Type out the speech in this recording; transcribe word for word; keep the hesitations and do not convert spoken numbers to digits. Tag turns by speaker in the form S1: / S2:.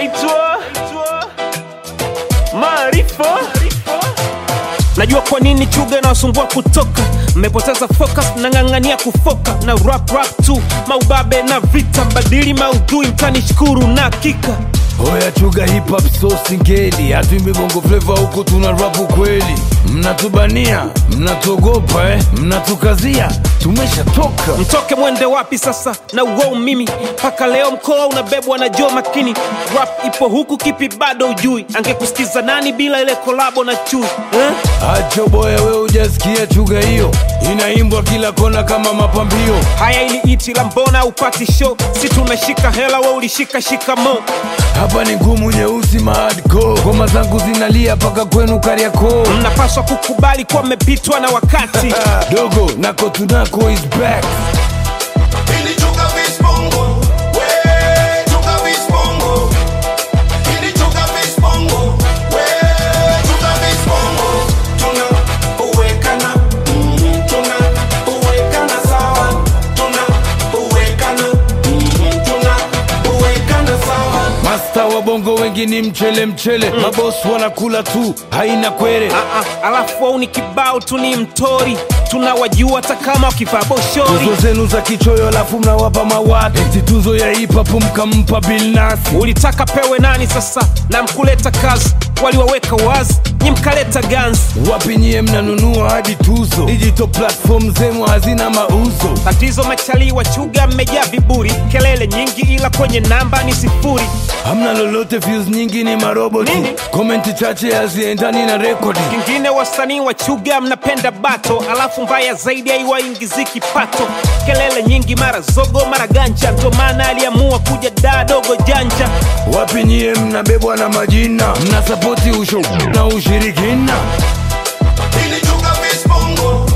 S1: naitwa Maarifa. Najua kwa nini chuga na wasumbua kutoka. Mmepoteza focus, mnang'ang'ania kufoka na rap rap tu, maubabe na vita. Mbadili maudhui mtanishukuru na kika.
S2: Oya chuga hip hop so singeli, hatuimbi bongo flavor huko tuna rapu kweli. Mnatubania, mnatuogopa eh, mnatukazia, tumeshatoka.
S1: Mtoke mwende wapi sasa na uwao mimi? Paka leo mkoa unabebwa na Joe Makini. Rap ipo huku kipi bado ujui? Angekusikiza nani bila ile kolabo na Chui eh?
S2: Acho boya we hujasikia chuga hiyo, inaimbwa kila kona kama mapambio.
S1: Haya ili iti la mbona upati show, si tunashika hela we ulishika shikamo.
S2: Hapa ni ngumu nyeusi mahardcore, ngoma zangu zinalia paka kwenu Kariakoo.
S1: Mnapaswa kukubali kwa mmepitwa na wakati.
S2: Dogo nako tunako is back.
S3: Ili chuga fish bongo, we chuga fish bongo. Ili chuga fish bongo, we chuga fish bongo. Tuna uwekana, tuna uwekana sawa. Tuna uwekana, tuna uwekana sawa.
S2: Master wa bongo wengi ni mchele mchele, mm. Maboss wanakula tu, haina kwere.
S1: Ah ah, alafu wao ni kibao tu ni mtori. Tunawajua hata kama wakivaa boshori.
S2: Tuzo zenu za kichoyo alafu mnawapa mawati. Eti tuzo ya hip hop mkampa Bilnasi.
S1: Ulitaka pewe nani sasa na mkuleta kazi? Waliwaweka wazi, nyi mkaleta guns.
S2: Wapi nyie mnanunua hadi tuzo? Digital platform zenu hazina mauzo.
S1: Tatizo machali wa chuga mmejaa viburi. Kelele nyingi ila kwenye namba ni sifuri.
S2: Hamna lolote, views nyingi ni maroboti.
S1: Nini?
S2: Komenti chache haziendani na rekodi.
S1: Kingine wasanii wa chuga mnapenda bato, alafu mbaya zaidi haiwaingizi kipato. Kelele nyingi mara zogo mara ganja, ndo maana aliamua kuja da dogo janja.
S2: Wapi nyie mnabebwa na majina, mnasapoti usho na ushirikina.
S3: Ili chuga fish bongo.